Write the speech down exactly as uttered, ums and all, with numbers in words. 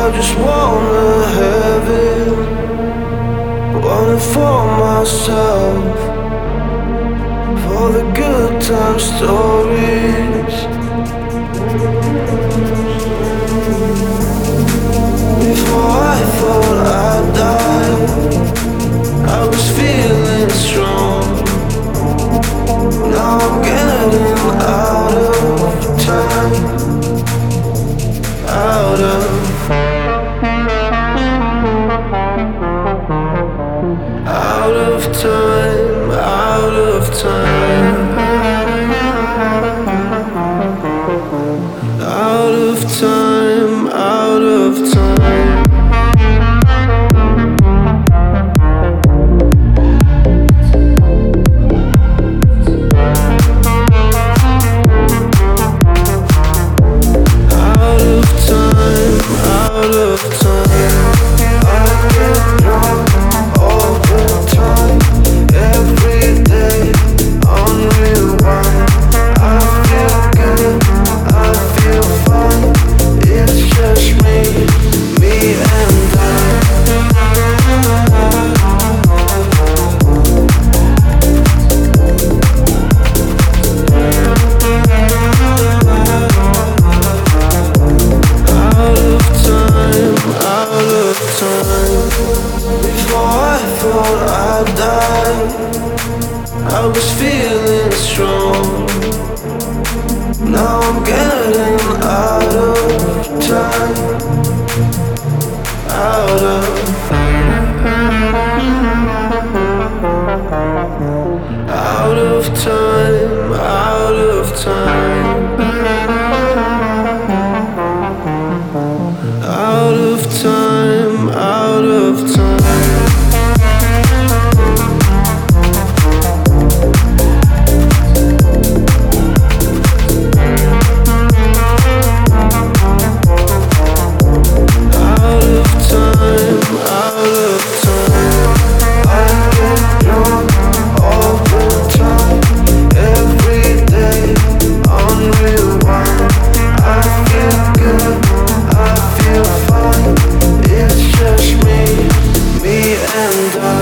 just wanna have it, want it for myself, for the good time stories. Before I thought I'd die, I was feeling strong. Now I'm getting out of time, out of Out of time, out of time, out of time, out of time. Out of time, out of time. I get drunk all the time, every day on rewind. I feel good, I feel fine. It's just me, me and I. Out of time, out of time. Before I thought I'd die, I was feeling strong. Now I'm getting out of time, out of Out of time, out of time, out of time, out of time. Out of time, out of time. I get drunk all the time, every day on rewind. I feel good, I feel fine. It's just me, me and I.